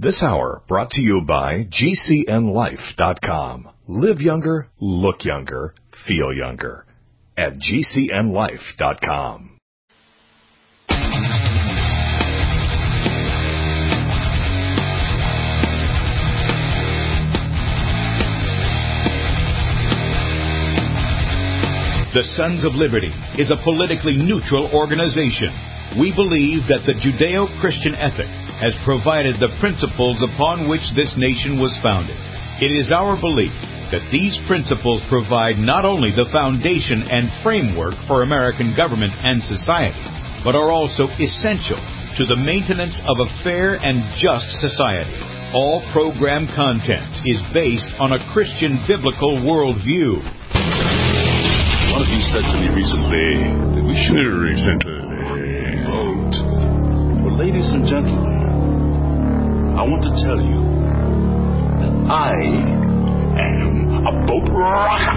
This hour brought to you by GCNLife.com. Live younger, look younger, feel younger. At GCNLife.com. The Sons of Liberty is a politically neutral organization. We believe that the Judeo-Christian ethic has provided the principles upon which this nation was founded. It is our belief that these principles provide not only the foundation and framework for American government and society, but are also essential to the maintenance of a fair and just society. All program content is based on a Christian biblical worldview. One of you said to me recently that we should vote. Well, ladies and gentlemen, I want to tell you that I am a boat rocker.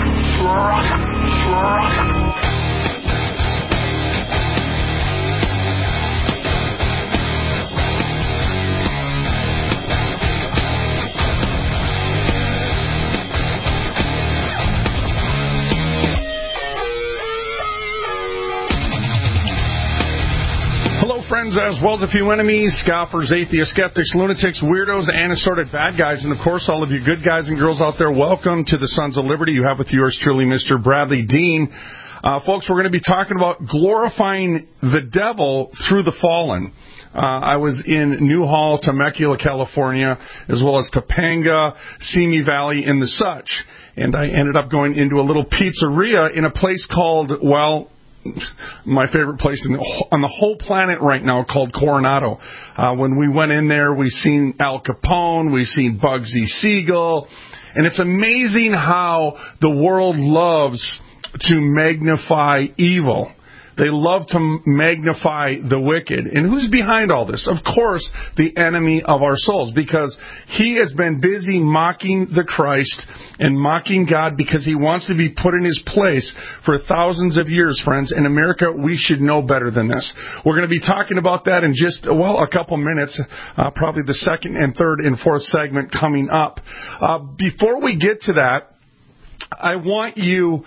Friends, as well as a few enemies, scoffers, atheists, skeptics, lunatics, weirdos, and assorted bad guys, and of course all of you good guys and girls out there, welcome to the Sons of Liberty. You have with yours truly, Mr. Bradley Dean. Folks, we're going to be talking about glorifying the devil through the fallen. I was in Newhall, Temecula, California, as well as Topanga, Simi Valley, and the such, and I ended up going into a little pizzeria in a place called, well, my favorite place on the whole planet right now, called Coronado. When we went in there, we seen Al Capone, we seen Bugsy Siegel, and it's amazing how the world loves to magnify evil. They love to magnify the wicked. And who's behind all this? Of course, the enemy of our souls, because he has been busy mocking the Christ and mocking God because he wants to be put in his place for thousands of years, friends. In America, we should know better than this. We're going to be talking about that in just, a couple minutes, probably the second and third and fourth segment coming up. Before we get to that, I want you...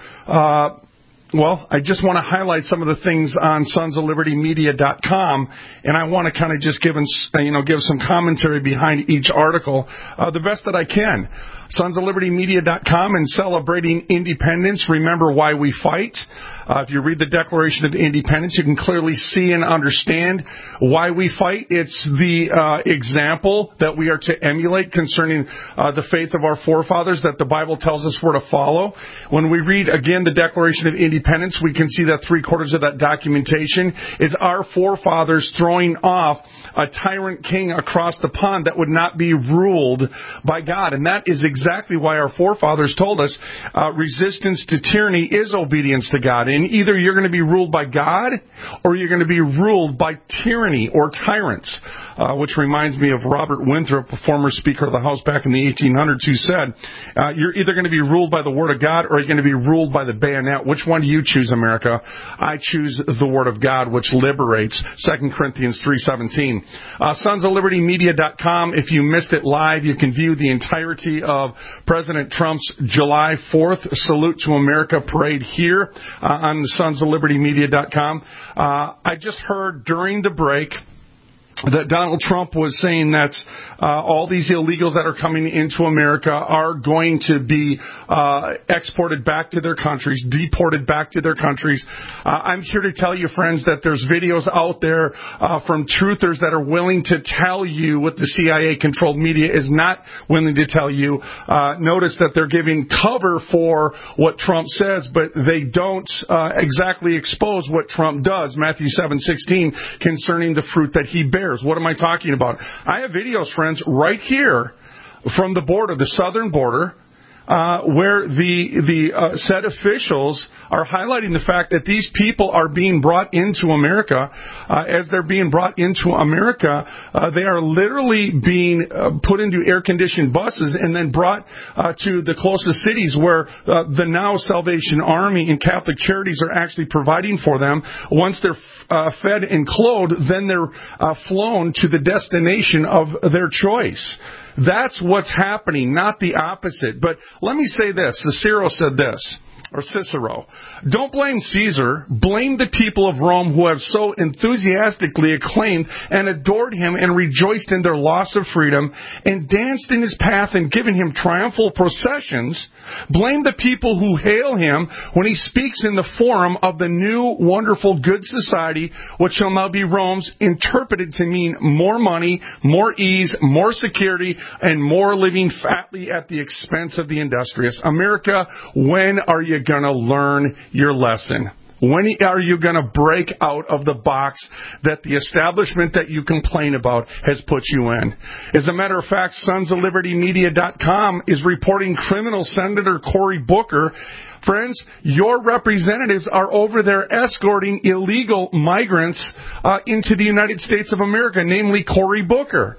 I just want to highlight some of the things on sonsoflibertymedia.com, and I want to kind of just give some commentary behind each article the best that I can. sonsoflibertymedia.com and Celebrating Independence. Remember why we fight. If you read the Declaration of Independence, you can clearly see and understand why we fight. It's the example that we are to emulate concerning the faith of our forefathers that the Bible tells us we're to follow. When we read, again, the Declaration of Independence, we can see that 3/4 of that documentation is our forefathers throwing off a tyrant king across the pond that would not be ruled by God. And that is exactly why our forefathers told us resistance to tyranny is obedience to God. And either you're going to be ruled by God or you're going to be ruled by tyranny or tyrants, which reminds me of Robert Winthrop, a former Speaker of the House back in the 1800s, who said, you're either going to be ruled by the Word of God or you're going to be ruled by the bayonet. Which one do you choose, America? I choose the Word of God, which liberates. 2 Corinthians 3:17. Sonsoflibertymedia.com. If you missed it live, you can view the entirety of President Trump's July 4th Salute to America parade here on the sonsoflibertymedia.com. I just heard during the break that Donald Trump was saying that all these illegals that are coming into America are going to be exported back to their countries, deported back to their countries. I'm here to tell you, friends, that there's videos out there from truthers that are willing to tell you what the CIA-controlled media is not willing to tell you. Notice that they're giving cover for what Trump says, but they don't exactly expose what Trump does. Matthew 7:16, concerning the fruit that he bears. What am I talking about? I have videos, friends, right here from the border, the southern border, where the said officials are highlighting the fact that these people are being brought into America. As they're being brought into America, they are literally being put into air-conditioned buses and then brought to the closest cities where the now Salvation Army and Catholic Charities are actually providing for them. Once they're fed and clothed, then they're flown to the destination of their choice. That's what's happening, not the opposite. But let me say this. Cicero said this. Or Cicero. Don't blame Caesar. Blame the people of Rome who have so enthusiastically acclaimed and adored him and rejoiced in their loss of freedom and danced in his path and given him triumphal processions. Blame the people who hail him when he speaks in the forum of the new, wonderful, good society, which shall now be Rome's, interpreted to mean more money, more ease, more security, and more living fatly at the expense of the industrious. America, when are you going to learn your lesson? When are you going to break out of the box that the establishment that you complain about has put you in? As a matter of fact, sonsoflibertymedia.com is reporting criminal Senator Cory Booker. Friends, your representatives are over there escorting illegal migrants into the United States of America, namely Cory Booker.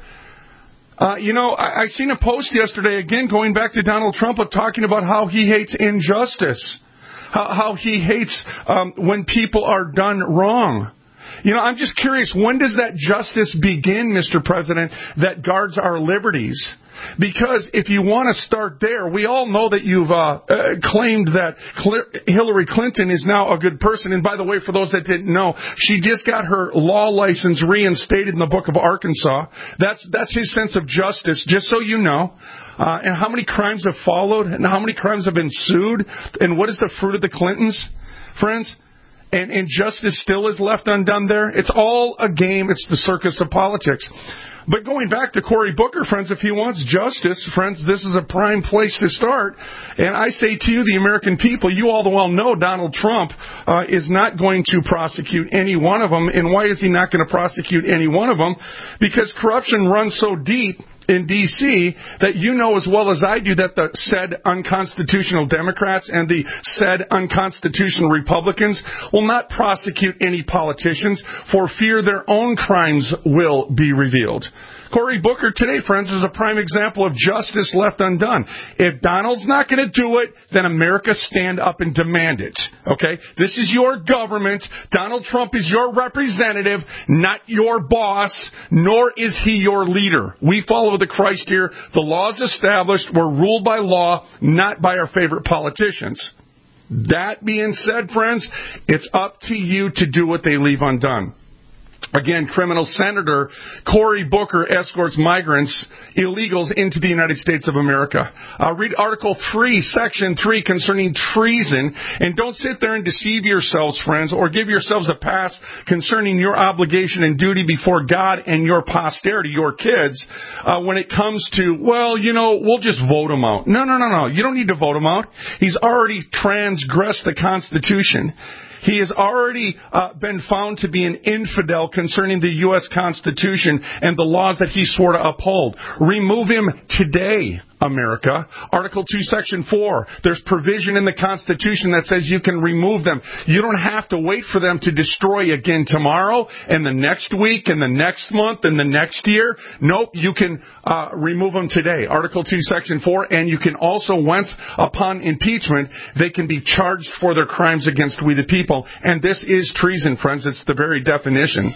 I seen a post yesterday, again, going back to Donald Trump, talking about how he hates injustice, how he hates when people are done wrong. I'm just curious, when does that justice begin, Mr. President, that guards our liberties? Because if you want to start there, we all know that you've claimed that Hillary Clinton is now a good person. And by the way, for those that didn't know, she just got her law license reinstated in the book of Arkansas. That's his sense of justice, just so you know. And how many crimes have followed, and how many crimes have been sued, and what is the fruit of the Clintons, friends? And justice still is left undone there. It's all a game. It's the circus of politics. But going back to Cory Booker, friends, if he wants justice, friends, this is a prime place to start. And I say to you, the American people, you all well know Donald Trump is not going to prosecute any one of them. And why is he not going to prosecute any one of them? Because corruption runs so deep in D.C. that you know as well as I do that the said unconstitutional Democrats and the said unconstitutional Republicans will not prosecute any politicians for fear their own crimes will be revealed. Cory Booker today, friends, is a prime example of justice left undone. If Donald's not going to do it, then America stand up and demand it. Okay? This is your government. Donald Trump is your representative, not your boss, nor is he your leader. We follow the Christ here. The laws established were ruled by law, not by our favorite politicians. That being said, friends, it's up to you to do what they leave undone. Again, criminal Senator Cory Booker escorts migrants, illegals, into the United States of America. Read Article 3, Section 3 concerning treason, and don't sit there and deceive yourselves, friends, or give yourselves a pass concerning your obligation and duty before God and your posterity, your kids, when it comes to, we'll just vote him out. No. You don't need to vote him out. He's already transgressed the Constitution. He has already been found to be an infidel concerning the U.S. Constitution and the laws that he swore to uphold. Remove him today, America. Article 2, Section 4. There's provision in the Constitution that says you can remove them. You don't have to wait for them to destroy again tomorrow and the next week and the next month and the next year. Nope, you can remove them today. Article 2, Section 4. And you can also, once upon impeachment, they can be charged for their crimes against we the people. And this is treason, friends. It's the very definition.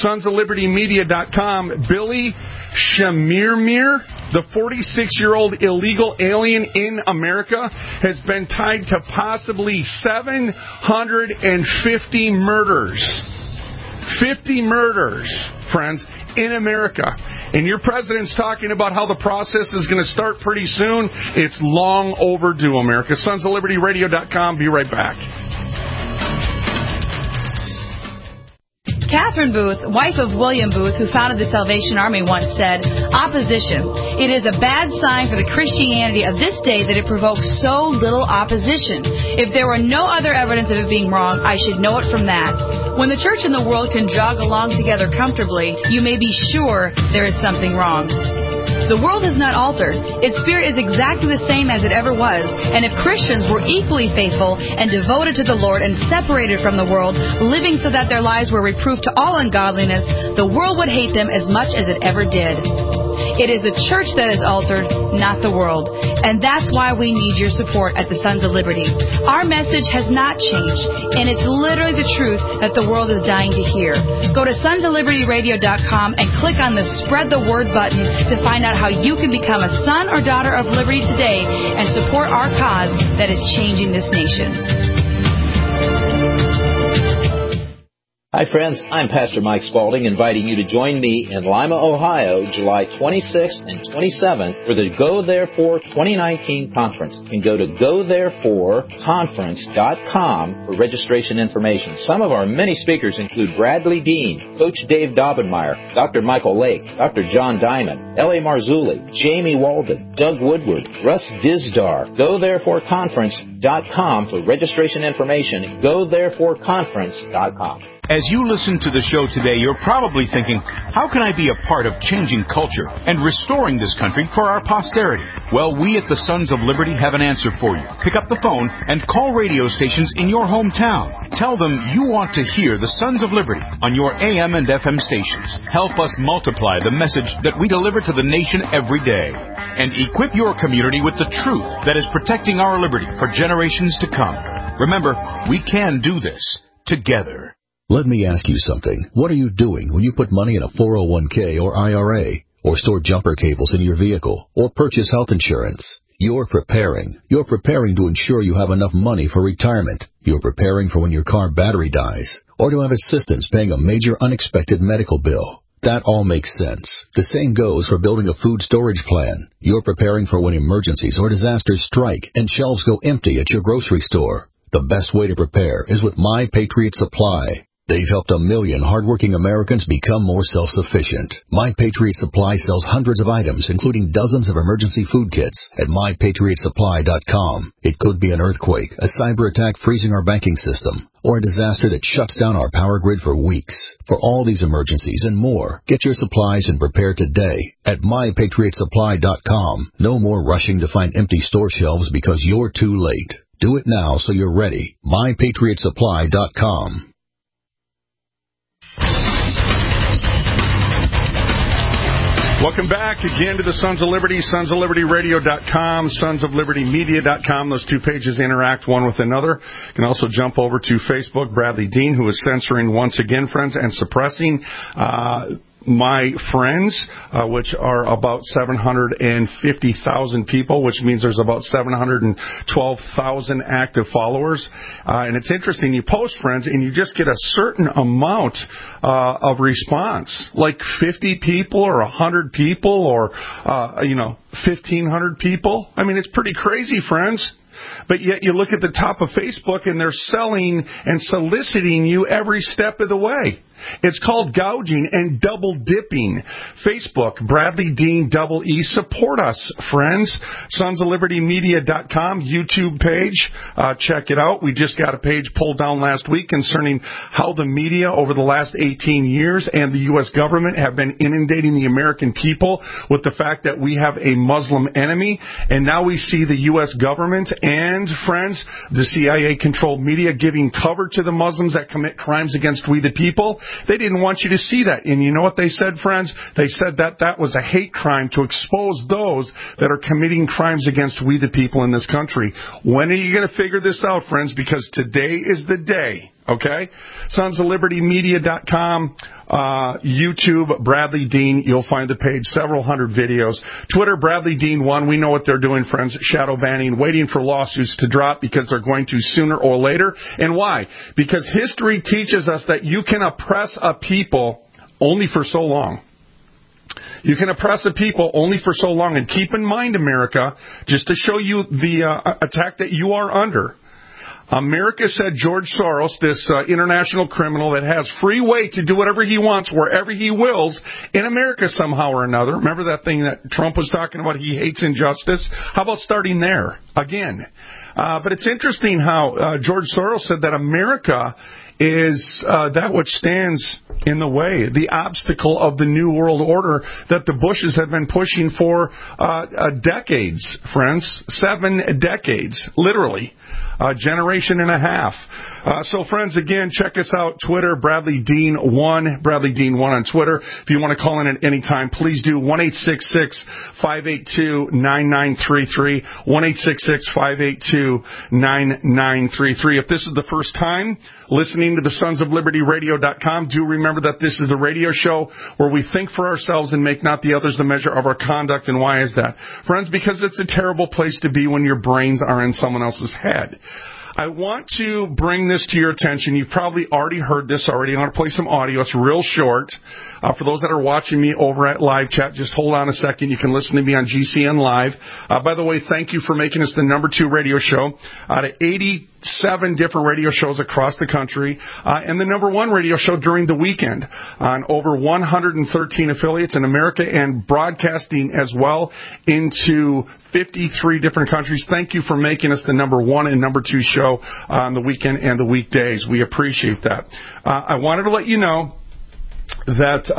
SonsOfLibertyMedia.com. Billy Shamirmir, the 46-year-old illegal alien in America, has been tied to possibly 750 murders. 50 murders, friends, in America. And your president's talking about how the process is going to start pretty soon. It's long overdue, America. SonsOfLibertyRadio.com. Be right back. Catherine Booth, wife of William Booth, who founded the Salvation Army, once said, "Opposition. It is a bad sign for the Christianity of this day that it provokes so little opposition. If there were no other evidence of it being wrong, I should know it from that. When the church and the world can jog along together comfortably, you may be sure there is something wrong." The world has not altered. Its spirit is exactly the same as it ever was. And if Christians were equally faithful and devoted to the Lord and separated from the world, living so that their lives were reproof to all ungodliness, the world would hate them as much as it ever did. It is the church that is altered, not the world. And that's why we need your support at the Sons of Liberty. Our message has not changed, and it's literally the truth that the world is dying to hear. Go to sonsoflibertyradio.com and click on the Spread the Word button to find out how you can become a son or daughter of liberty today and support our cause that is changing this nation. Hi, friends. I'm Pastor Mike Spaulding, inviting you to join me in Lima, Ohio, July 26th and 27th for the Go Therefore 2019 conference. You can go to GoThereforeConference.com for registration information. Some of our many speakers include Bradley Dean, Coach Dave Daubenmire, Dr. Michael Lake, Dr. John Diamond, L.A. Marzulli, Jamie Walden, Doug Woodward, Russ Dizdar. GoThereforeConference.com for registration information. GoThereforeConference.com. As you listen to the show today, you're probably thinking, how can I be a part of changing culture and restoring this country for our posterity? Well, we at the Sons of Liberty have an answer for you. Pick up the phone and call radio stations in your hometown. Tell them you want to hear the Sons of Liberty on your AM and FM stations. Help us multiply the message that we deliver to the nation every day. And equip your community with the truth that is protecting our liberty for generations to come. Remember, we can do this together. Let me ask you something. What are you doing when you put money in a 401k or IRA, or store jumper cables in your vehicle, or purchase health insurance? You're preparing. You're preparing to ensure you have enough money for retirement. You're preparing for when your car battery dies, or to have assistance paying a major unexpected medical bill. That all makes sense. The same goes for building a food storage plan. You're preparing for when emergencies or disasters strike and shelves go empty at your grocery store. The best way to prepare is with My Patriot Supply. They've helped 1 million hardworking Americans become more self-sufficient. My Patriot Supply sells hundreds of items, including dozens of emergency food kits at MyPatriotSupply.com. It could be an earthquake, a cyber attack freezing our banking system, or a disaster that shuts down our power grid for weeks. For all these emergencies and more, get your supplies and prepare today at MyPatriotSupply.com. No more rushing to find empty store shelves because you're too late. Do it now so you're ready. MyPatriotSupply.com. Welcome back again to the Sons of Liberty, sonsoflibertyradio.com, sonsoflibertymedia.com. Those two pages interact one with another. You can also jump over to Facebook. Bradley Dean, who is censoring once again, friends, and suppressing my friends, which are about 750,000 people, which means there's about 712,000 active followers. And it's interesting, you post, friends, and you just get a certain amount of response, like 50 people or 100 people or, 1,500 people. I mean, it's pretty crazy, friends. But yet you look at the top of Facebook and they're selling and soliciting you every step of the way. It's called gouging and double dipping. Facebook, Bradley Dean, double E. Support us, friends. SonsOfLibertyMedia.com, YouTube page. Check it out. We just got a page pulled down last week concerning how the media over the last 18 years and the U.S. government have been inundating the American people with the fact that we have a Muslim enemy. And now we see the U.S. government and, friends, the CIA-controlled media giving cover to the Muslims that commit crimes against we the people. They didn't want you to see that. And you know what they said, friends? They said that that was a hate crime to expose those that are committing crimes against we the people in this country. When are you going to figure this out, friends? Because today is the day. Okay? SonsOfLibertyMedia.com, YouTube, Bradley Dean. You'll find the page, several hundred videos. Twitter, Bradley Dean 1. We know what they're doing, friends. Shadow banning, waiting for lawsuits to drop because they're going to sooner or later. And why? Because history teaches us that you can oppress a people only for so long. You can oppress a people only for so long. And keep in mind, America, just to show you the attack that you are under, America said George Soros, this international criminal that has free way to do whatever he wants, wherever he wills, in America somehow or another. Remember that thing that Trump was talking about? He hates injustice. How about starting there again? But it's interesting how George Soros said that America is that which stands in the way, the obstacle of the New World Order that the Bushes have been pushing for decades, friends. 7 decades, literally. A generation and a half. So, friends, again, check us out. Twitter, Bradley Dean 1, Bradley Dean 1 on Twitter. If you want to call in at any time, please do 1-866-582-9933, 1-866-582-9933. If this is the first time listening to the Sons of Liberty Radio.com, do remember that this is the radio show where we think for ourselves and make not the others the measure of our conduct. And why is that? Friends, because it's a terrible place to be when your brains are in someone else's head. I want to bring this to your attention. You've probably already heard this already. I'm going to play some audio. It's real short. For those that are watching me over at live chat, just hold on a second. You can listen to me on GCN Live. By the way, thank you for making us the number 2 radio show out of 87 different radio shows across the country, and the number 1 radio show during the weekend on over 113 affiliates in America and broadcasting as well into 53 different countries. Thank you for making us the number 1 and number 2 show on the weekend and the weekdays. We appreciate that. I wanted to let you know that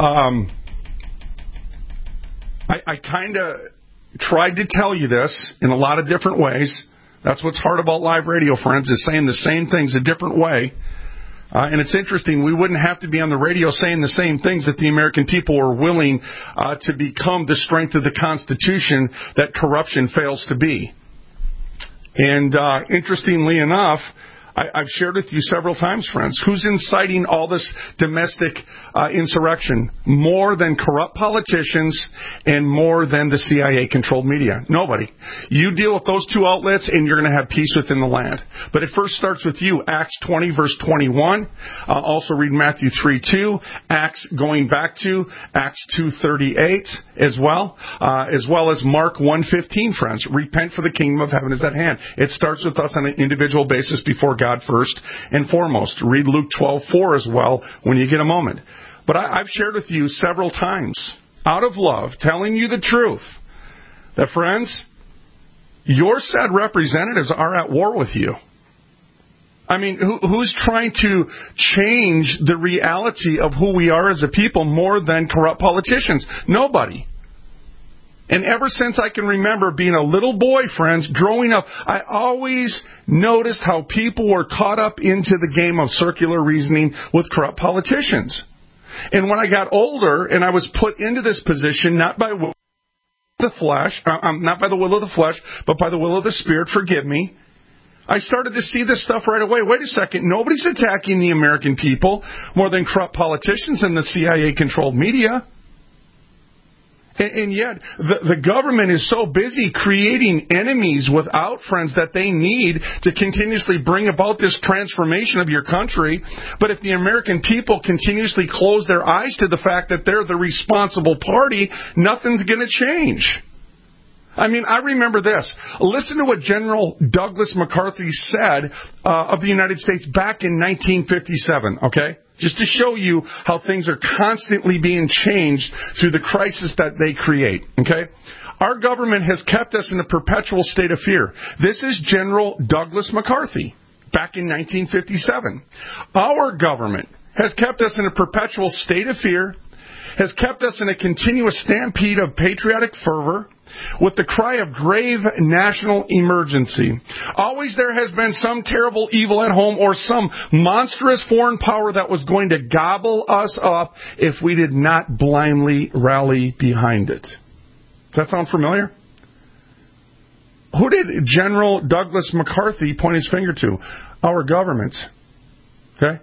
I kind of tried to tell you this in a lot of different ways. That's what's hard about live radio, friends, is saying the same things a different way. And it's interesting, we wouldn't have to be on the radio saying the same things if the American people were willing to become the strength of the Constitution that corruption fails to be. And interestingly enough, I've shared with you several times, friends, who's inciting all this domestic insurrection more than corrupt politicians and more than the CIA-controlled media? Nobody. You deal with those 2 outlets and you're going to have peace within the land. But it first starts with you. Acts 20, verse 21. Also read Matthew 3:2. Acts going back to Acts 2:38 as well as Mark 1:15, friends. Repent, for the kingdom of heaven is at hand. It starts with us on an individual basis before God first and foremost. Read Luke 12:4 as well when you get a moment. But I've shared with you several times, out of love, telling you the truth, that, friends, your said representatives are at war with you. I mean, who's trying to change the reality of who we are as a people more than corrupt politicians? Nobody. And ever since I can remember being a little boy, friends, growing up, I always noticed how people were caught up into the game of circular reasoning with corrupt politicians. And when I got older and I was put into this position, not by the will of the flesh, but by the will of the Spirit, forgive me, I started to see this stuff right away. Wait a second, nobody's attacking the American people more than corrupt politicians and the CIA-controlled media. And yet, the government is so busy creating enemies without, friends, that they need to continuously bring about this transformation of your country. But if the American people continuously close their eyes to the fact that they're the responsible party, nothing's going to change. I mean, I remember this. Listen to what General Douglas MacArthur said of the United States back in 1957, okay? Just to show you how things are constantly being changed through the crisis that they create, okay? Our government has kept us in a perpetual state of fear. This is General Douglas MacArthur back in 1957. Our government has kept us in a perpetual state of fear, has kept us in a continuous stampede of patriotic fervor, with the cry of grave national emergency. Always there has been some terrible evil at home or some monstrous foreign power that was going to gobble us up if we did not blindly rally behind it. Does that sound familiar? Who did General Douglas MacArthur point his finger to? Our government. Okay?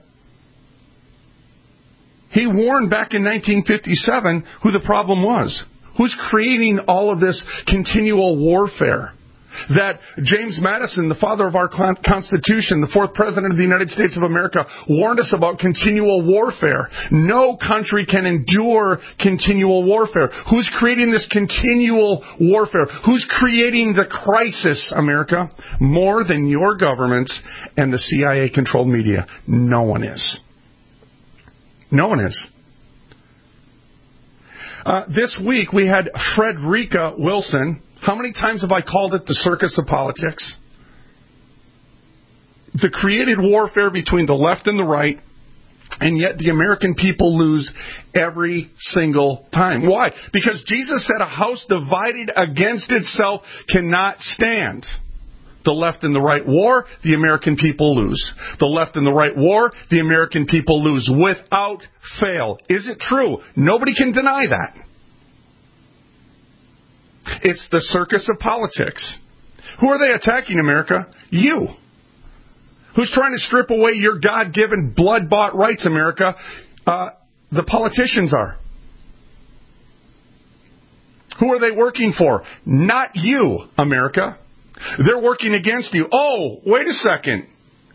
He warned back in 1957 who the problem was. Who's creating all of this continual warfare? That James Madison, the father of our Constitution, the 4th President of the United States of America, warned us about continual warfare. No country can endure continual warfare. Who's creating this continual warfare? Who's creating the crisis, America? More than your governments and the CIA-controlled media. No one is. No one is. This week we had Frederica Wilson. How many times have I called it the circus of politics? the created warfare between the left and the right, and yet the American people lose every single time. Why? Because Jesus said a house divided against itself cannot stand. The left and the right war, the American people lose. The left and the right war, the American people lose without fail. Is it true? Nobody can deny that. It's the circus of politics. Who are they attacking, America? You. Who's trying to strip away your God-given, blood-bought rights, America? The politicians are. Who are they working for? Not you, America. They're working against you. Oh, wait a second.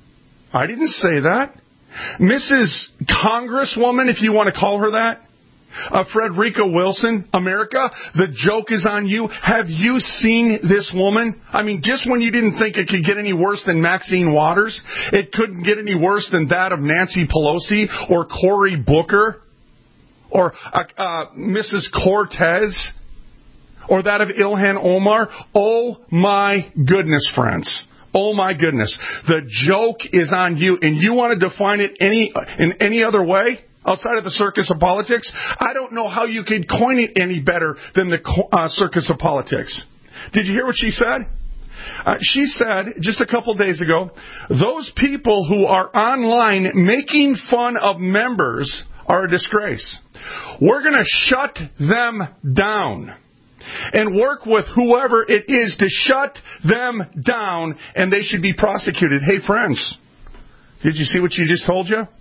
I didn't say that. Mrs. Congresswoman, if you want to call her that, Frederica Wilson, America, the joke is on you. Have you seen this woman? I mean, just when you didn't think it could get any worse than Maxine Waters, it couldn't get any worse than that of Nancy Pelosi or Cory Booker or Mrs. Cortez or that of Ilhan Omar. Oh, my goodness, friends. Oh, my goodness. The joke is on you, and you want to define it in any other way? Outside of the circus of politics, I don't know how you could coin it any better than the circus of politics. Did you hear what she said? She said just a couple days ago, those people who are online making fun of members are a disgrace. We're going to shut them down and work with whoever it is to shut them down, and they should be prosecuted. Hey, friends, did you see what she just told you?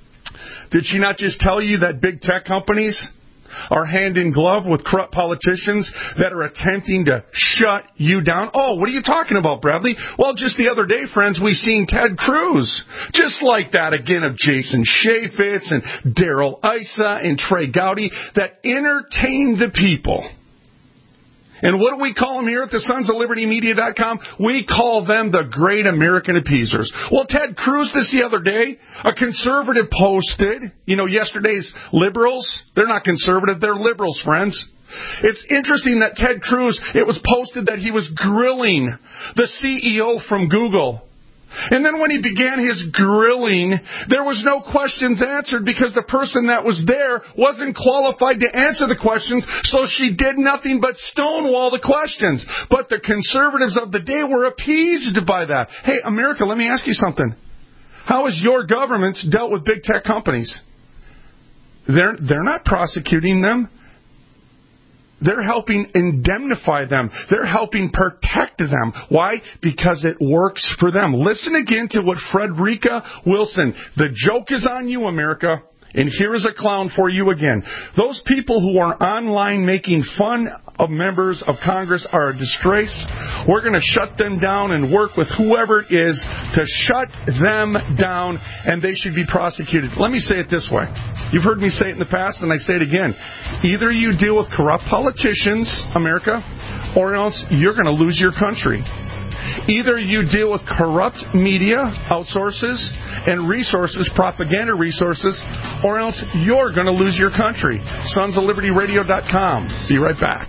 Did she not just tell you that big tech companies are hand in glove with corrupt politicians that are attempting to shut you down? Oh, what are you talking about, Bradley? Well, just the other day, friends, we seen Ted Cruz. Just like that again of Jason Chaffetz and Darrell Issa and Trey Gowdy that entertained the people. And what do we call them here at the Sons of Liberty Media.com? We call them the great American appeasers. Well, Ted Cruz this the other day, a conservative posted, yesterday's liberals, they're not conservative, they're liberals, friends. It's interesting that Ted Cruz, it was posted that he was grilling the CEO from Google. And then when he began his grilling, there was no questions answered because the person that was there wasn't qualified to answer the questions, so she did nothing but stonewall the questions. But the conservatives of the day were appeased by that. Hey, America, let me ask you something. How has your government dealt with big tech companies? They're not prosecuting them. They're helping indemnify them. They're helping protect them. Why? Because it works for them. Listen again to what Frederica Wilson. The joke is on you, America. And here is a clown for you again. Those people who are online making fun of members of Congress are a disgrace. We're going to shut them down and work with whoever it is to shut them down, and they should be prosecuted. Let me say it this way. You've heard me say it in the past, and I say it again. Either you deal with corrupt politicians, America, or else you're going to lose your country. Either you deal with corrupt media, outsources, and resources, propaganda resources, or else you're going to lose your country. SonsOfLibertyRadio.com. Be right back.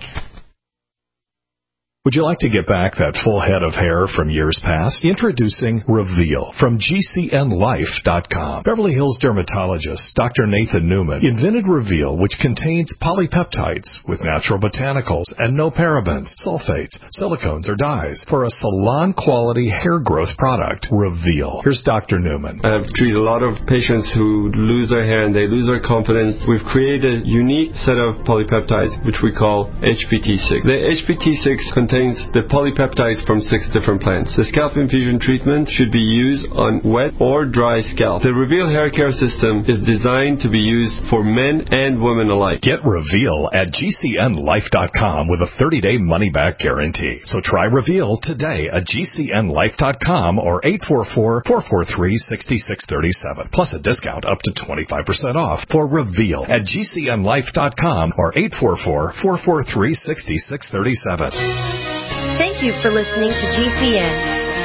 Would you like to get back that full head of hair from years past? Introducing Reveal from GCNLife.com. Beverly Hills dermatologist Dr. Nathan Newman invented Reveal, which contains polypeptides with natural botanicals and no parabens, sulfates, silicones, or dyes for a salon-quality hair growth product. Reveal. Here's Dr. Newman. I've treated a lot of patients who lose their hair and they lose their confidence. We've created a unique set of polypeptides, which we call HPT6. The HPT6 contains the polypeptides from 6 different plants. The scalp infusion treatment should be used on wet or dry scalp. The Reveal hair care system is designed to be used for men and women alike. Get Reveal at GCNLife.com with a 30-day money-back guarantee. So try Reveal today at GCNLife.com or 844-443-6637. Plus a discount up to 25% off for Reveal at GCNLife.com or 844-443-6637. Thank you for listening to GCN.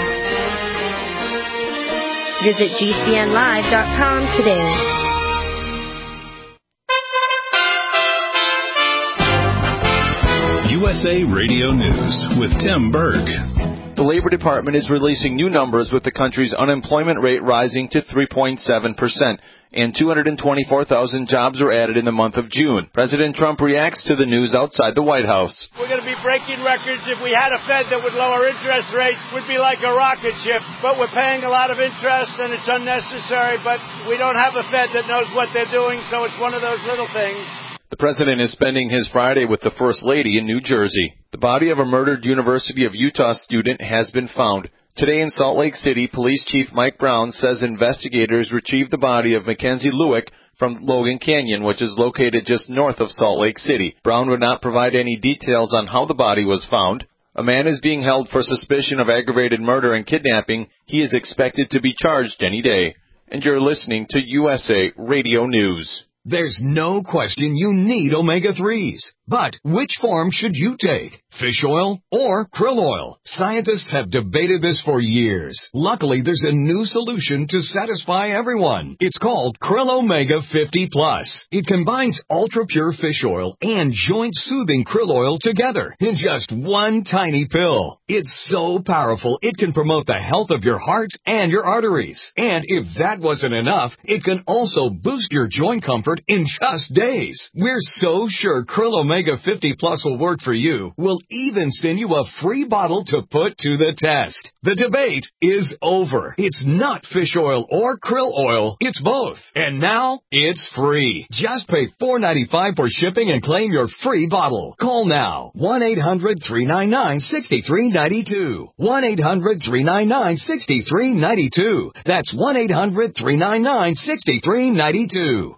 Visit GCNlive.com today. USA Radio News with Tim Berg. The Labor Department is releasing new numbers with the country's unemployment rate rising to 3.7%, and 224,000 jobs were added in the month of June. President Trump reacts to the news outside the White House. We're going to be breaking records. If we had a Fed that would lower interest rates, we'd be like a rocket ship. But we're paying a lot of interest, and it's unnecessary. But we don't have a Fed that knows what they're doing, so it's one of those little things. The president is spending his Friday with the First Lady in New Jersey. The body of a murdered University of Utah student has been found. Today in Salt Lake City, Police Chief Mike Brown says investigators retrieved the body of Mackenzie Lewick from Logan Canyon, which is located just north of Salt Lake City. Brown would not provide any details on how the body was found. A man is being held for suspicion of aggravated murder and kidnapping. He is expected to be charged any day. And you're listening to USA Radio News. There's no question you need omega-3s. But which form should you take? Fish oil or krill oil? Scientists have debated this for years. Luckily, there's a new solution to satisfy everyone. It's called Krill Omega 50 Plus. It combines ultra-pure fish oil and joint-soothing krill oil together in just one tiny pill. It's so powerful, it can promote the health of your heart and your arteries. And if that wasn't enough, it can also boost your joint comfort in just days. We're so sure Krill Omega 50 Plus will work for you. We'll even send you a free bottle to put to the test. The debate is over. It's not fish oil or krill oil. It's both. And now, it's free. Just pay $4.95 for shipping and claim your free bottle. Call now. 1-800-399-6392. 1-800-399-6392. That's 1-800-399-6392.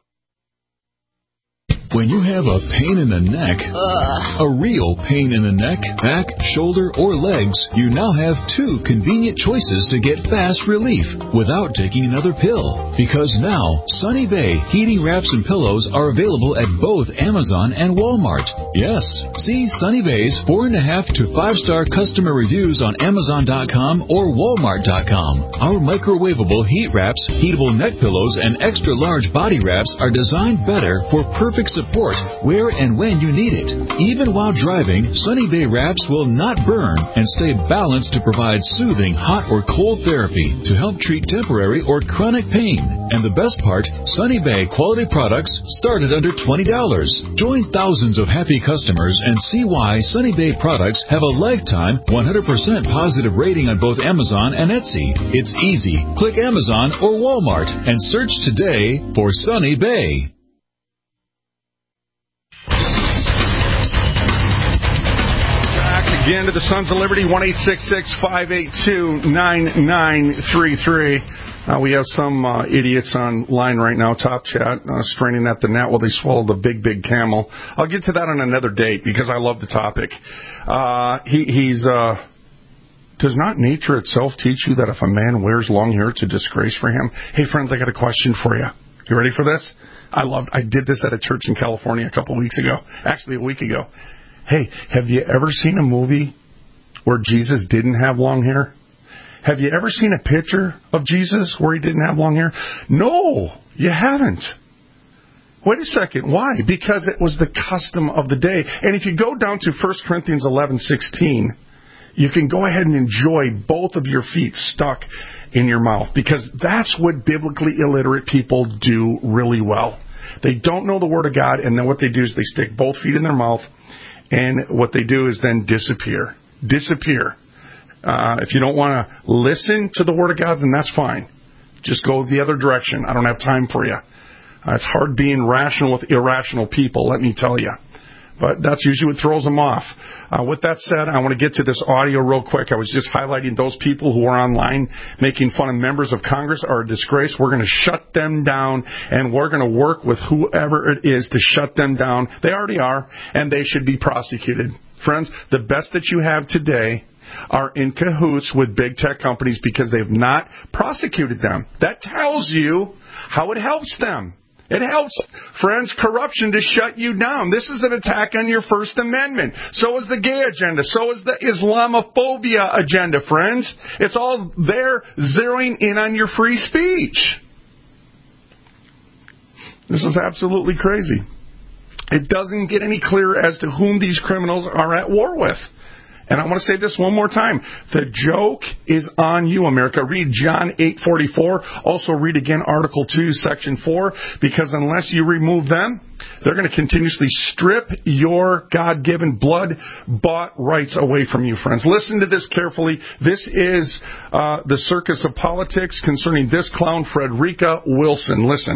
When you have a pain in the neck, a real pain in the neck, back, shoulder, or legs, you now have two convenient choices to get fast relief without taking another pill. Because now, Sunny Bay heating wraps and pillows are available at both Amazon and Walmart. Yes, see Sunny Bay's 4.5 to 5-star customer reviews on Amazon.com or Walmart.com. Our microwavable heat wraps, heatable neck pillows, and extra large body wraps are designed better for perfect support where and when you need it. Even while driving, Sunny Bay wraps will not burn and stay balanced to provide soothing hot or cold therapy to help treat temporary or chronic pain. And the best part, Sunny Bay quality products start at under $20. Join thousands of happy customers and see why Sunny Bay products have a lifetime 100% positive rating on both Amazon and Etsy. It's easy. Click Amazon or Walmart and search today for Sunny Bay. Again to the Sons of Liberty, 1-866-582-9933. We have some idiots online right now, Top Chat, straining at the net while they swallow the big camel. I'll get to that on another date because I love the topic. Does not nature itself teach you that if a man wears long hair, it's a disgrace for him? Hey, friends, I got a question for you. You ready for this? I did this at a church in California a couple weeks ago. Actually, a week ago. Hey, have you ever seen a movie where Jesus didn't have long hair? Have you ever seen a picture of Jesus where he didn't have long hair? No, you haven't. Wait a second. Why? Because it was the custom of the day. And if you go down to 1 Corinthians 11:16, you can go ahead and enjoy both of your feet stuck in your mouth, because that's what biblically illiterate people do really well. They don't know the Word of God, and then what they do is they stick both feet in their mouth, and what they do is then disappear. If you don't want to listen to the Word of God, then that's fine. Just go the other direction. I don't have time for you. It's hard being rational with irrational people, let me tell you. But that's usually what throws them off. With that said, I want to get to this audio real quick. I was just highlighting those people who are online making fun of members of Congress are a disgrace. We're going to shut them down, and we're going to work with whoever it is to shut them down. They already are, and they should be prosecuted. Friends, the best that you have today are in cahoots with big tech companies because they've not prosecuted them. That tells you how it helps them. It helps, friends, corruption to shut you down. This is an attack on your First Amendment. So is the gay agenda. So is the Islamophobia agenda, friends. It's all there zeroing in on your free speech. This is absolutely crazy. It doesn't get any clearer as to whom these criminals are at war with. And I want to say this one more time. The joke is on you, America. Read John 8:44. Also read again Article 2, Section 4, because unless you remove them, they're going to continuously strip your God-given, blood-bought rights away from you, friends. Listen to this carefully. This is the circus of politics concerning this clown, Frederica Wilson. Listen.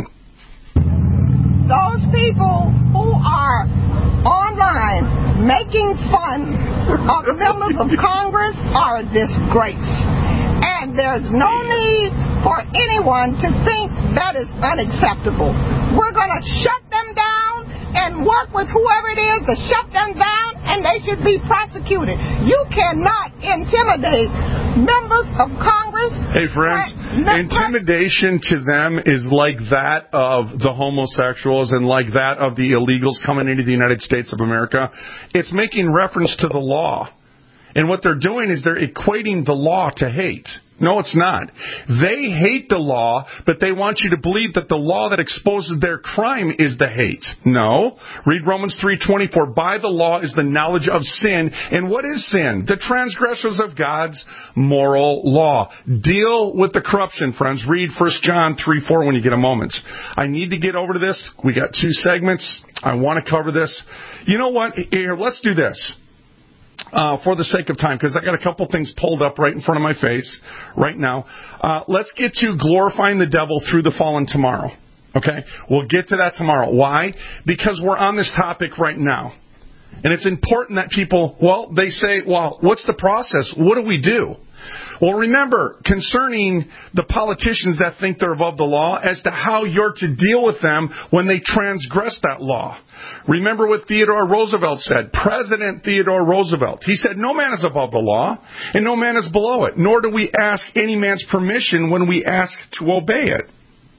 Those people who are online making fun of members of Congress are a disgrace. And there's no need for anyone to think that is unacceptable. We're going to shut them down and work with whoever it is to shut them down, and they should be prosecuted. You cannot intimidate members of Congress. Hey, friends, intimidation to them is like that of the homosexuals and like that of the illegals coming into the United States of America. It's making reference to the law. And what they're doing is they're equating the law to hate. No, it's not. They hate the law, but they want you to believe that the law that exposes their crime is the hate. No. Read Romans 3:24. By the law is the knowledge of sin. And what is sin? The transgressors of God's moral law. Deal with the corruption, friends. Read 1 John 3:4 when you get a moment. I need to get over to this. We got 2 segments. I want to cover this. You know what? Here, let's do this. For the sake of time, because I got a couple things pulled up right in front of my face right now. Let's get to glorifying the devil through the fallen tomorrow. Okay? We'll get to that tomorrow. Why? Because we're on this topic right now. And it's important that people, they say, what's the process? What do we do? Well, remember, concerning the politicians that think they're above the law, as to how you're to deal with them when they transgress that law. Remember what Theodore Roosevelt said, President Theodore Roosevelt. He said, no man is above the law, and no man is below it, nor do we ask any man's permission when we ask to obey it.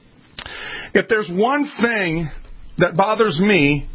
If there's one thing that bothers me,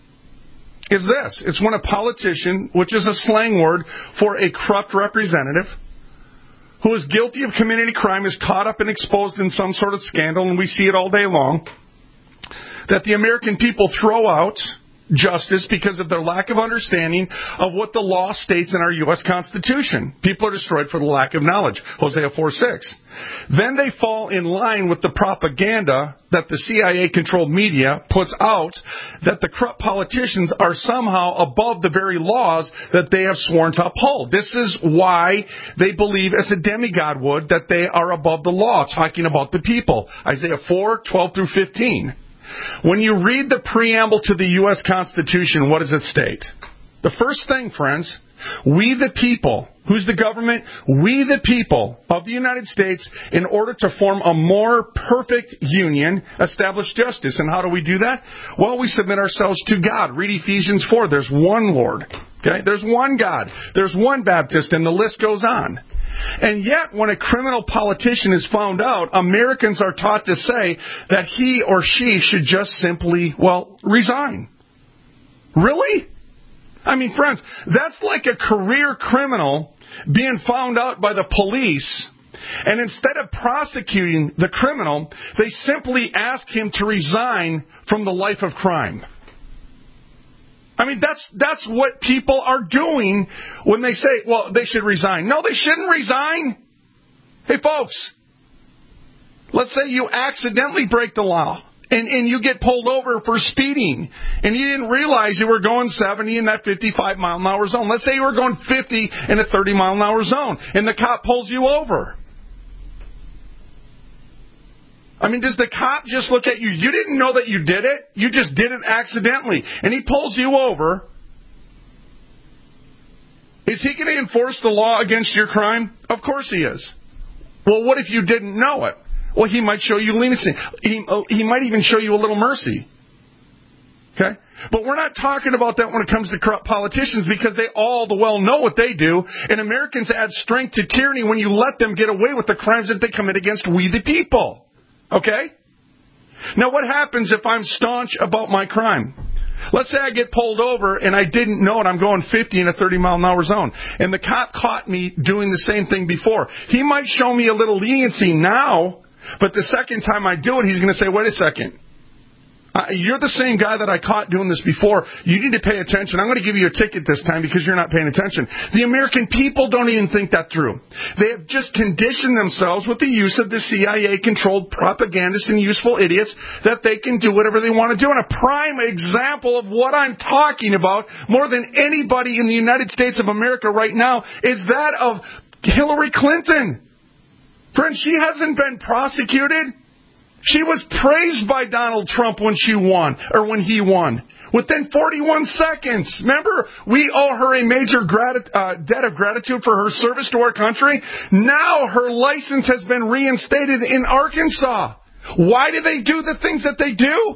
is this. It's when a politician, which is a slang word for a corrupt representative, who is guilty of committing a crime, is caught up and exposed in some sort of scandal, and we see it all day long, that the American people throw out justice because of their lack of understanding of what the law states in our U.S. Constitution. People are destroyed for the lack of knowledge. Hosea 4:6. Then they fall in line with the propaganda that the CIA-controlled media puts out, that the corrupt politicians are somehow above the very laws that they have sworn to uphold. This is why they believe, as a demigod would, that they are above the law, talking about the people. Isaiah 4:12-15. When you read the preamble to the U.S. Constitution, what does it state? The first thing, friends, we the people, who's the government? We the people of the United States, in order to form a more perfect union, establish justice. And how do we do that? Well, we submit ourselves to God. Read Ephesians 4. There's one Lord. Okay? There's one God. There's one Baptist, and the list goes on. And yet, when a criminal politician is found out, Americans are taught to say that he or she should just simply, resign. Really? I mean, friends, that's like a career criminal being found out by the police, and instead of prosecuting the criminal, they simply ask him to resign from the life of crime. I mean, that's what people are doing when they say, they should resign. No, they shouldn't resign. Hey, folks, let's say you accidentally break the law and you get pulled over for speeding and you didn't realize you were going 70 in that 55-mile-an-hour zone. Let's say you were going 50 in a 30-mile-an-hour zone and the cop pulls you over. I mean, does the cop just look at you? You didn't know that you did it. You just did it accidentally. And he pulls you over. Is he going to enforce the law against your crime? Of course he is. Well, what if you didn't know it? Well, he might show you leniency. He might even show you a little mercy. Okay? But we're not talking about that when it comes to corrupt politicians, because they all the well know what they do. And Americans add strength to tyranny when you let them get away with the crimes that they commit against we the people. Okay? Now, what happens if I'm staunch about my crime? Let's say I get pulled over and I didn't know it. I'm going 50 in a 30-mile-an-hour zone. And the cop caught me doing the same thing before. He might show me a little leniency now, but the second time I do it, he's going to say, wait a second. You're the same guy that I caught doing this before. You need to pay attention. I'm going to give you a ticket this time because you're not paying attention. The American people don't even think that through. They have just conditioned themselves with the use of the CIA-controlled propagandists and useful idiots that they can do whatever they want to do. And a prime example of what I'm talking about, more than anybody in the United States of America right now, is that of Hillary Clinton. Friends, she hasn't been prosecuted. She was praised by Donald Trump when he won. Within 41 seconds. Remember, we owe her a major debt of gratitude for her service to our country. Now her license has been reinstated in Arkansas. Why do they do the things that they do?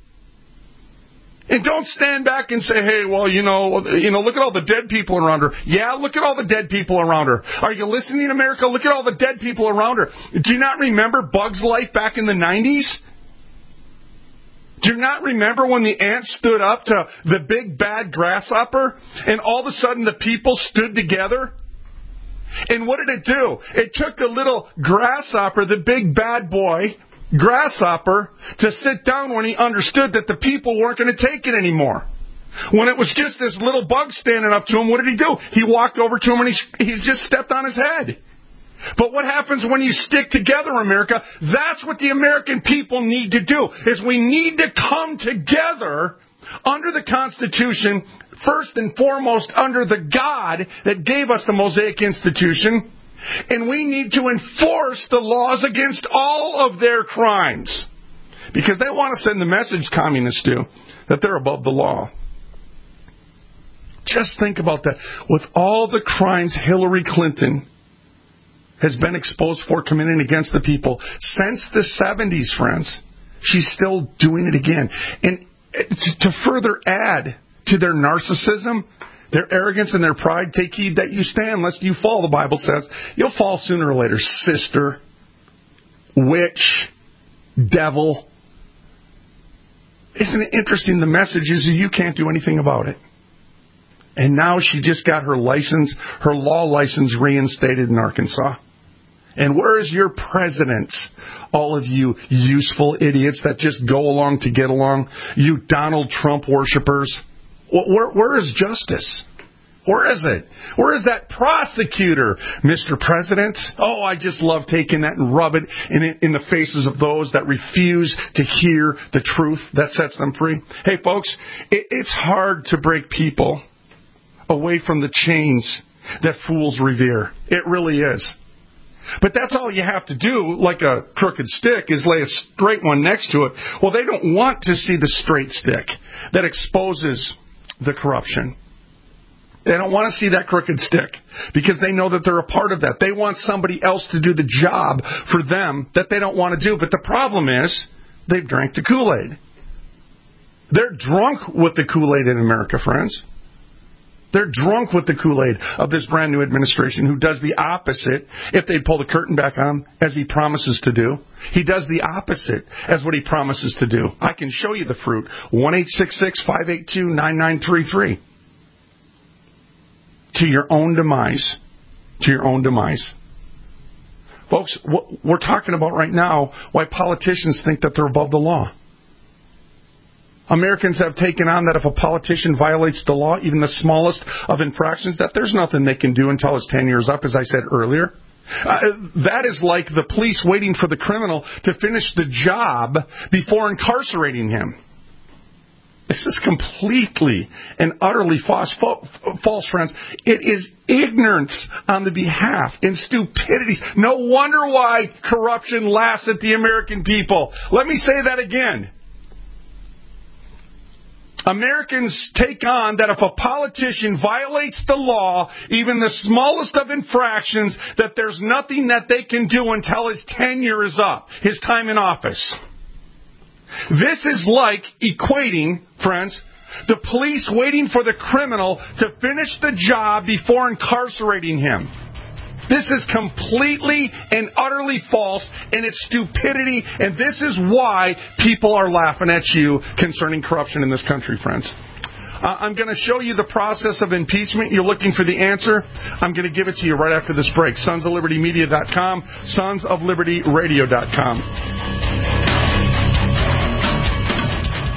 And don't stand back and say, hey, well, you know, look at all the dead people around her. Yeah, look at all the dead people around her. Are you listening, America? Look at all the dead people around her. Do you not remember Bug's Life back in the 90s? Do you not remember when the ant stood up to the big bad grasshopper and all of a sudden the people stood together? And what did it do? It took the little grasshopper, the big bad boy, grasshopper, to sit down when he understood that the people weren't going to take it anymore. When it was just this little bug standing up to him, what did he do? He walked over to him and he just stepped on his head. But what happens when you stick together, America? That's what the American people need to do, is we need to come together under the Constitution, first and foremost under the God that gave us the Mosaic Institution. And we need to enforce the laws against all of their crimes. Because they want to send the message, communists do, that they're above the law. Just think about that. With all the crimes Hillary Clinton has been exposed for committing against the people since the 70s, friends, she's still doing it again. And to further add to their narcissism, their arrogance and their pride, take heed that you stand lest you fall, the Bible says. You'll fall sooner or later, sister, witch, devil. Isn't it interesting? The message is you can't do anything about it. And now she just got her license, her law license reinstated in Arkansas. And where is your president? All of you useful idiots that just go along to get along. You Donald Trump worshipers. Where is justice? Where is it? Where is that prosecutor, Mr. President? Oh, I just love taking that and rub it in the faces of those that refuse to hear the truth that sets them free. Hey, folks, it's hard to break people away from the chains that fools revere. It really is. But that's all you have to do, like a crooked stick, is lay a straight one next to it. Well, they don't want to see the straight stick that exposes the corruption. They don't want to see that crooked stick because they know that they're a part of that. They want somebody else to do the job for them that they don't want to do. But the problem is they've drank the Kool-Aid. They're drunk with the Kool-Aid in America, friends. They're drunk with the Kool-Aid of this brand new administration who does the opposite if they pull the curtain back on, as he promises to do. He does the opposite as what he promises to do. I can show you the fruit. 1-866-582-9933. To your own demise. To your own demise. Folks, what we're talking about right now, why politicians think that they're above the law. Americans have taken on that if a politician violates the law, even the smallest of infractions, that there's nothing they can do until his tenure is up, as I said earlier. That is like the police waiting for the criminal to finish the job before incarcerating him. This is completely and utterly false, friends. It is ignorance on the behalf and stupidity. No wonder why corruption laughs at the American people. Let me say that again. Americans take on that if a politician violates the law, even the smallest of infractions, that there's nothing that they can do until his tenure is up, his time in office. This is like equating, friends, the police waiting for the criminal to finish the job before incarcerating him. This is completely and utterly false, and it's stupidity, and this is why people are laughing at you concerning corruption in this country, friends. I'm going to show you the process of impeachment. You're looking for the answer. I'm going to give it to you right after this break. SonsOfLibertyMedia.com, SonsOfLibertyRadio.com.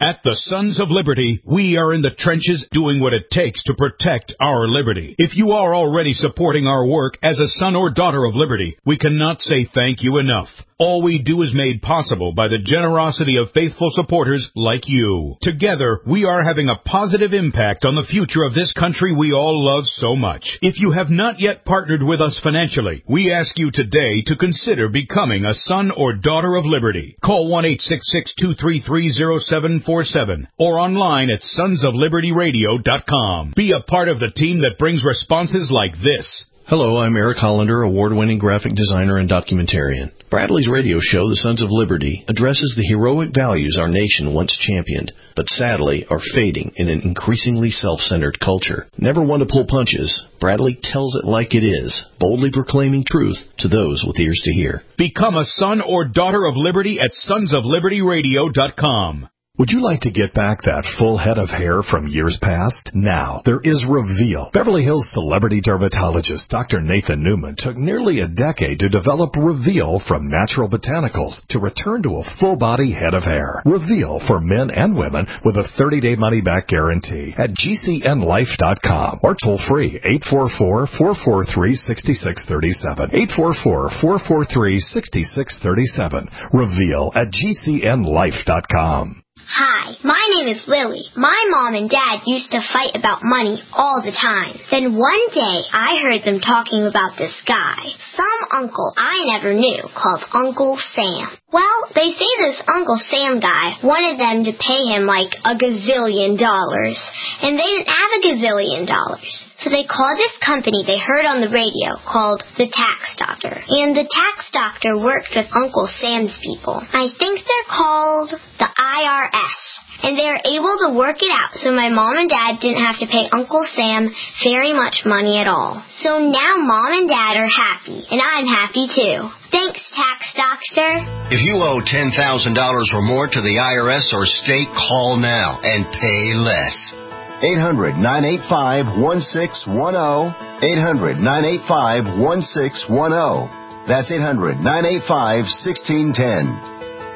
At the Sons of Liberty, we are in the trenches doing what it takes to protect our liberty. If you are already supporting our work as a son or daughter of liberty, we cannot say thank you enough. All we do is made possible by the generosity of faithful supporters like you. Together, we are having a positive impact on the future of this country we all love so much. If you have not yet partnered with us financially, we ask you today to consider becoming a son or daughter of liberty. Call 1-866-233-0747 or online at sonsoflibertyradio.com. Be a part of the team that brings responses like this. Hello, I'm Eric Hollander, award-winning graphic designer and documentarian. Bradley's radio show, The Sons of Liberty, addresses the heroic values our nation once championed, but sadly are fading in an increasingly self-centered culture. Never one to pull punches, Bradley tells it like it is, boldly proclaiming truth to those with ears to hear. Become a son or daughter of liberty at sonsoflibertyradio.com. Would you like to get back that full head of hair from years past? Now, there is Reveal. Beverly Hills celebrity dermatologist Dr. Nathan Newman took nearly a decade to develop Reveal from natural botanicals to return to a full-body head of hair. Reveal for men and women with a 30-day money-back guarantee at GCNlife.com or toll-free 844-443-6637. 844-443-6637. Reveal at GCNlife.com. Hi, my name is Lily. My mom and dad used to fight about money all the time. Then one day, I heard them talking about this guy, some uncle I never knew, called Uncle Sam. Well, they say this Uncle Sam guy wanted them to pay him like $1 gazillion, and they didn't have $1 gazillion. So they called this company they heard on the radio called the Tax Doctor. And the Tax Doctor worked with Uncle Sam's people. I think they're called the IRS. And they were able to work it out so my mom and dad didn't have to pay Uncle Sam very much money at all. So now mom and dad are happy, and I'm happy too. Thanks, Tax Doctor. If you owe $10,000 or more to the IRS or state, call now and pay less. 800-985-1610. 800-985-1610. That's 800-985-1610.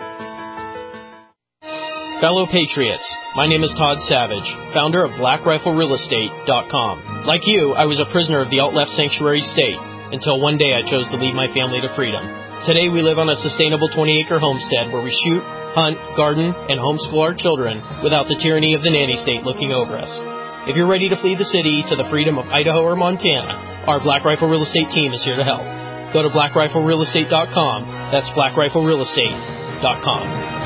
Fellow Patriots, my name is Todd Savage, founder of BlackRifleRealEstate.com. Like you, I was a prisoner of the alt-left sanctuary state until one day I chose to lead my family to freedom. Today we live on a sustainable 20-acre homestead where we shoot, hunt, garden, and homeschool our children without the tyranny of the nanny state looking over us. If you're ready to flee the city to the freedom of Idaho or Montana, our Black Rifle Real Estate team is here to help. Go to BlackRifleRealEstate.com. That's BlackRifleRealEstate.com.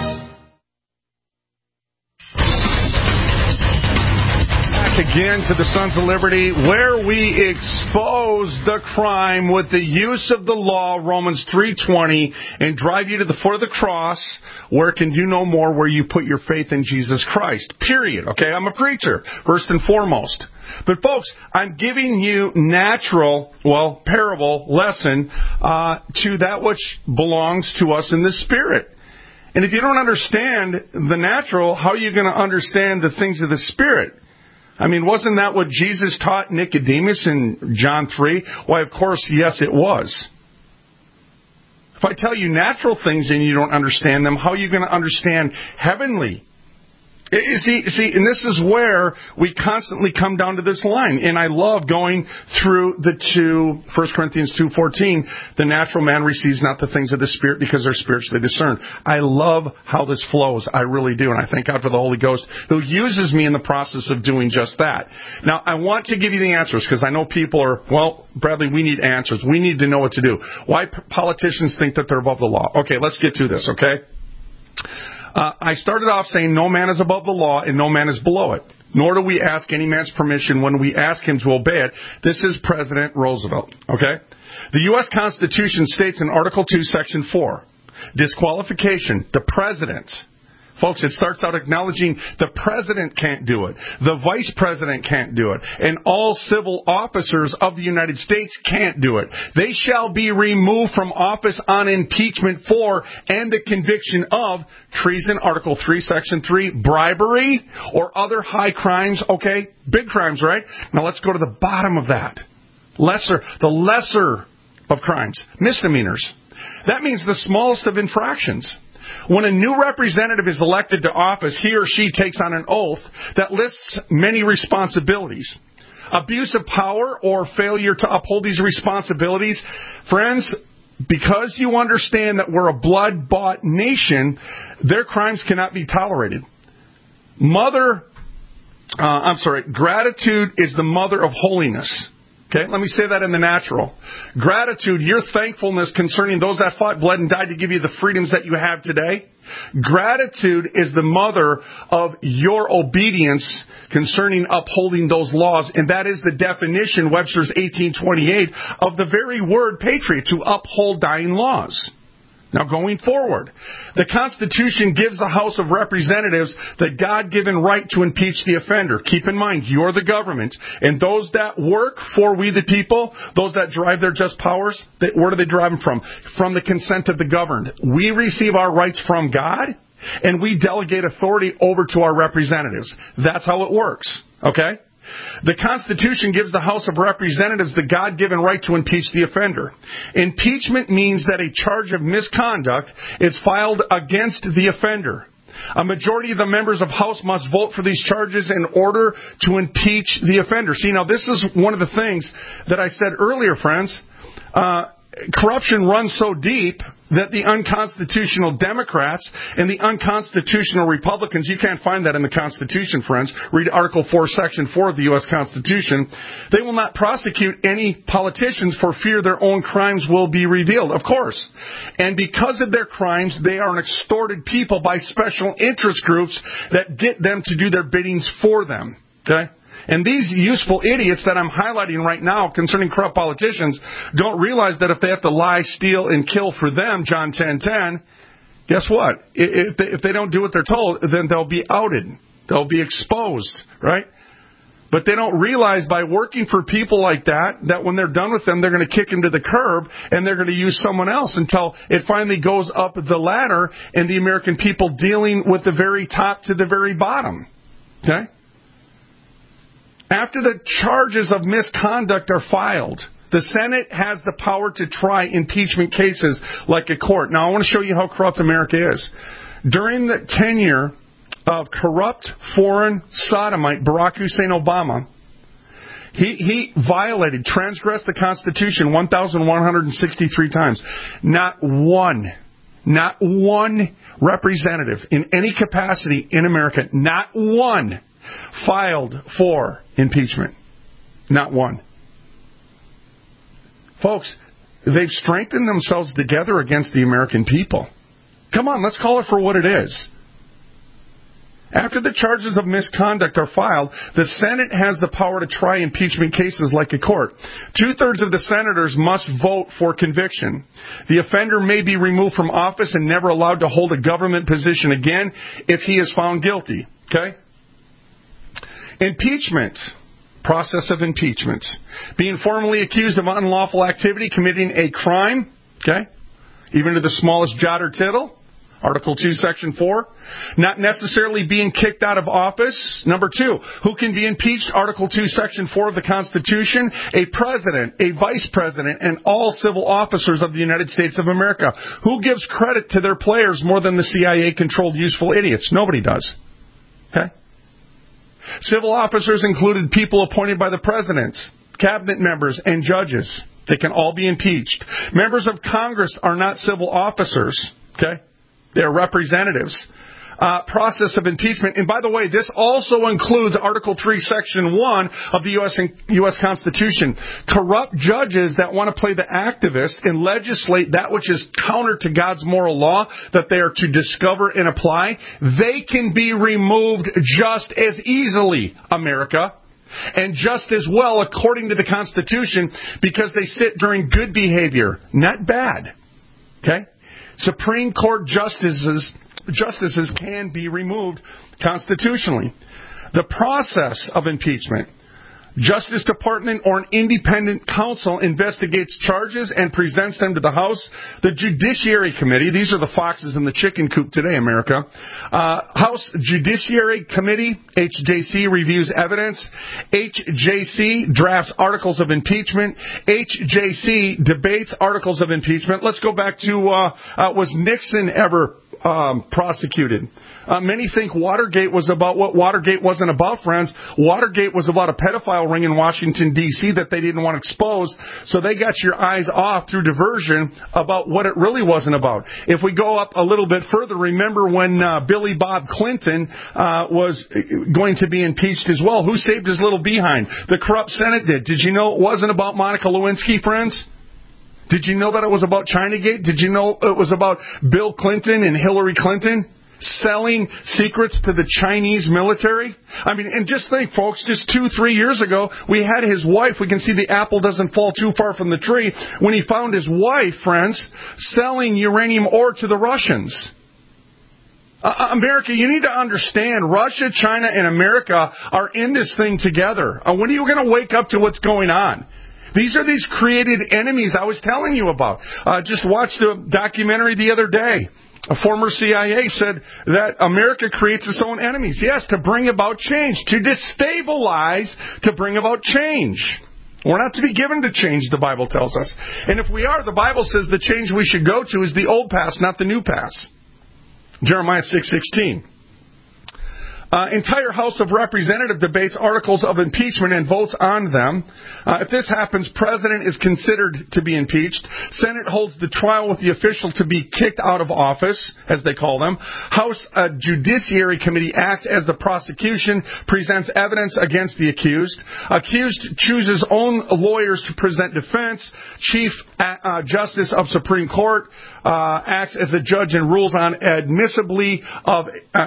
Again to the Sons of Liberty, where we expose the crime with the use of the law, Romans 3:20, and drive you to the foot of the cross, where it can do no more, where you put your faith in Jesus Christ. Period. Okay, I'm a preacher, first and foremost. But folks, I'm giving you parable lesson to that which belongs to us in the Spirit. And if you don't understand the natural, how are you going to understand the things of the Spirit? I mean, wasn't that what Jesus taught Nicodemus in John 3? Why, of course, yes, it was. If I tell you natural things and you don't understand them, how are you going to understand heavenly? See, and this is where we constantly come down to this line. And I love going through the 1 Corinthians 2:14, the natural man receives not the things of the Spirit because they're spiritually discerned. I love how this flows. I really do. And I thank God for the Holy Ghost who uses me in the process of doing just that. Now, I want to give you the answers because I know people are, well, Bradley, we need answers. We need to know what to do. Why politicians think that they're above the law. Okay, let's get to this, okay? I started off saying no man is above the law and no man is below it. Nor do we ask any man's permission when we ask him to obey it. This is President Roosevelt, okay? The U.S. Constitution states in Article 2, Section 4, disqualification, the president. Folks, it starts out acknowledging the president can't do it. The vice president can't do it. And all civil officers of the United States can't do it. They shall be removed from office on impeachment for and the conviction of treason, Article 3, Section 3, bribery, or other high crimes. Okay, big crimes, right? Now let's go to the bottom of that. The lesser of crimes, misdemeanors. That means the smallest of infractions. When a new representative is elected to office, he or she takes on an oath that lists many responsibilities. Abuse of power or failure to uphold these responsibilities, friends, because you understand that we're a blood-bought nation, their crimes cannot be tolerated. Gratitude is the mother of holiness. Okay, let me say that in the natural. Gratitude, your thankfulness concerning those that fought, bled, and died to give you the freedoms that you have today. Gratitude is the mother of your obedience concerning upholding those laws, and that is the definition, Webster's 1828, of the very word patriot, to uphold dying laws. Now, going forward, the Constitution gives the House of Representatives the God-given right to impeach the offender. Keep in mind, you're the government, and those that work for we the people, those that derive their just powers, where do they derive them from? From the consent of the governed. We receive our rights from God, and we delegate authority over to our representatives. That's how it works, okay? The Constitution gives the House of Representatives the God-given right to impeach the offender. Impeachment means that a charge of misconduct is filed against the offender. A majority of the members of House must vote for these charges in order to impeach the offender. See, now this is one of the things that I said earlier, friends. Corruption runs so deep that the unconstitutional Democrats and the unconstitutional Republicans, you can't find that in the Constitution, friends. Read Article 4, Section 4 of the U.S. Constitution. They will not prosecute any politicians for fear their own crimes will be revealed, of course. And because of their crimes, they are an extorted people by special interest groups that get them to do their biddings for them. Okay? And these useful idiots that I'm highlighting right now concerning corrupt politicians don't realize that if they have to lie, steal, and kill for them, John 10:10, guess what? If they don't do what they're told, then they'll be outed. They'll be exposed, right? But they don't realize by working for people like that when they're done with them, they're going to kick them to the curb and they're going to use someone else until it finally goes up the ladder and the American people dealing with the very top to the very bottom. Okay? After the charges of misconduct are filed, the Senate has the power to try impeachment cases like a court. Now, I want to show you how corrupt America is. During the tenure of corrupt foreign sodomite Barack Hussein Obama, he transgressed the Constitution 1,163 times. Not one representative in any capacity in America, not one, filed for impeachment. Not one. Folks, they've strengthened themselves together against the American people. Come on, let's call it for what it is. After the charges of misconduct are filed, the Senate has the power to try impeachment cases like a court. 2/3 of the senators must vote for conviction. The offender may be removed from office and never allowed to hold a government position again if he is found guilty. Okay? Impeachment. Process of impeachment. Being formally accused of unlawful activity, committing a crime. Okay? Even to the smallest jot or tittle. Article 2, Section 4. Not necessarily being kicked out of office. Number 2, who can be impeached? Article 2, Section 4 of the Constitution. A president, a vice president, and all civil officers of the United States of America. Who gives credit to their players more than the CIA-controlled useful idiots? Nobody does. Okay? Civil officers included people appointed by the president, cabinet members, and judges. They can all be impeached. Members of Congress are not civil officers. Okay? They're representatives. Process of impeachment. And by the way, this also includes Article 3, Section 1 of the U.S. Constitution. Corrupt judges that want to play the activist and legislate that which is counter to God's moral law that they are to discover and apply, they can be removed just as easily, America. And just as well, according to the Constitution, because they sit during good behavior, not bad. Okay? Supreme Court justices can be removed constitutionally. The process of impeachment. Justice Department or an independent counsel investigates charges and presents them to the House. The Judiciary Committee, these are the foxes in the chicken coop today, America. House Judiciary Committee, HJC, reviews evidence. HJC drafts articles of impeachment. HJC debates articles of impeachment. Let's go back to, was Nixon ever prosecuted. Many think Watergate was about what Watergate wasn't about, friends. Watergate was about a pedophile ring in Washington, D.C. that they didn't want exposed, so they got your eyes off through diversion about what it really wasn't about. If we go up a little bit further, remember when Billy Bob Clinton was going to be impeached as well. Who saved his little behind? The corrupt Senate did. Did you know it wasn't about Monica Lewinsky, friends? Did you know that it was about Chinagate? Did you know it was about Bill Clinton and Hillary Clinton selling secrets to the Chinese military? I mean, and just think, folks, just 2-3 years ago, we had his wife. We can see the apple doesn't fall too far from the tree. When he found his wife, friends, selling uranium ore to the Russians. America, you need to understand, Russia, China, and America are in this thing together. When are you going to wake up to what's going on? These are these created enemies I was telling you about. Just watched a documentary the other day. A former CIA said that America creates its own enemies. Yes, to bring about change, to destabilize, to bring about change. We're not to be given to change, the Bible tells us. And if we are, the Bible says the change we should go to is the old past, not the new past. Jeremiah 6:16. Entire House of Representatives debates articles of impeachment and votes on them. If this happens, President is considered to be impeached. Senate holds the trial with the official to be kicked out of office, as they call them. House Judiciary Committee acts as the prosecution, presents evidence against the accused. Accused chooses own lawyers to present defense. Chief Justice of Supreme Court acts as a judge and rules on admissibility of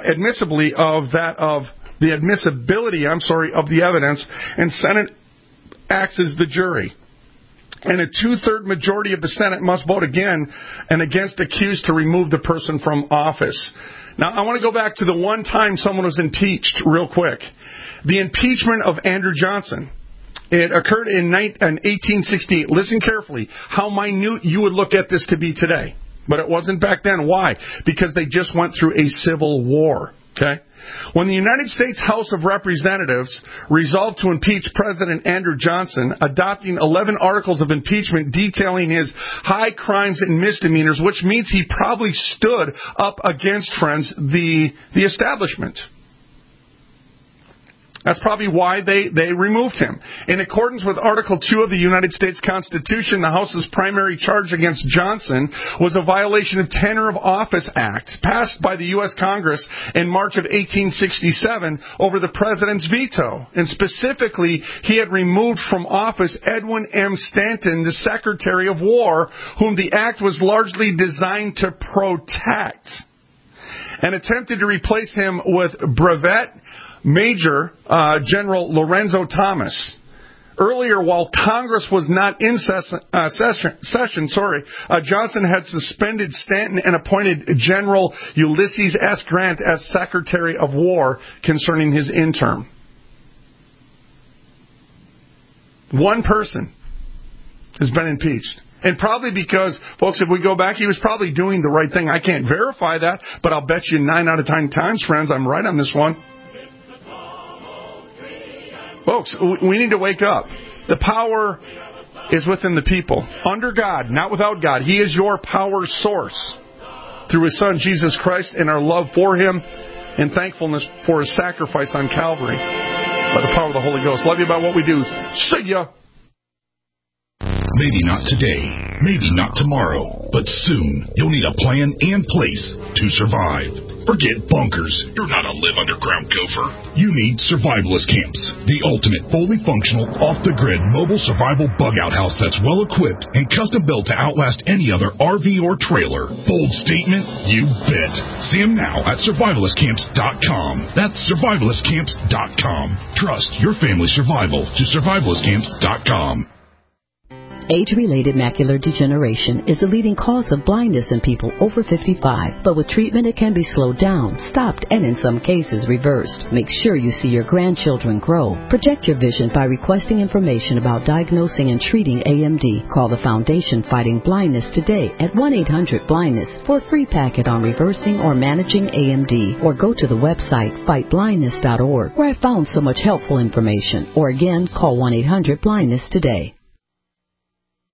the evidence, and Senate acts as the jury. And a 2/3 majority of the Senate must vote again and against accused to remove the person from office. Now, I want to go back to the one time someone was impeached real quick. The impeachment of Andrew Johnson. It occurred in 1868. Listen carefully how minute you would look at this to be today. But it wasn't back then. Why? Because they just went through a civil war. Okay? When the United States House of Representatives resolved to impeach President Andrew Johnson, adopting 11 articles of impeachment detailing his high crimes and misdemeanors, which means he probably stood up against, friends, the establishment. That's probably why they removed him. In accordance with Article 2 of the United States Constitution, the House's primary charge against Johnson was a violation of Tenure of Office Act, passed by the U.S. Congress in March of 1867 over the President's veto. And specifically, he had removed from office Edwin M. Stanton, the Secretary of War, whom the act was largely designed to protect, and attempted to replace him with Brevet Major General Lorenzo Thomas. Earlier, while Congress was not in session, Johnson had suspended Stanton and appointed General Ulysses S. Grant as Secretary of War concerning his interim. One person has been impeached. And probably because, folks, if we go back, he was probably doing the right thing. I can't verify that, but I'll bet you 9 out of 10 times, friends, I'm right on this one. Folks, we need to wake up. The power is within the people. Under God, not without God. He is your power source. Through His Son, Jesus Christ, and our love for Him and thankfulness for His sacrifice on Calvary. By the power of the Holy Ghost. Love you about what we do. See ya. Maybe not today, maybe not tomorrow, but soon you'll need a plan and place to survive. Forget bunkers. You're not a live underground gopher. You need Survivalist Camps, the ultimate fully functional, off-the-grid mobile survival bug-out house that's well-equipped and custom-built to outlast any other RV or trailer. Bold statement? You bet. See them now at survivalistcamps.com. That's survivalistcamps.com. Trust your family's survival to survivalistcamps.com. Age-related macular degeneration is the leading cause of blindness in people over 55. But with treatment, it can be slowed down, stopped, and in some cases reversed. Make sure you see your grandchildren grow. Project your vision by requesting information about diagnosing and treating AMD. Call the Foundation Fighting Blindness today at 1-800-BLINDNESS for a free packet on reversing or managing AMD. Or go to the website fightblindness.org, where I found so much helpful information. Or again, call 1-800-BLINDNESS today.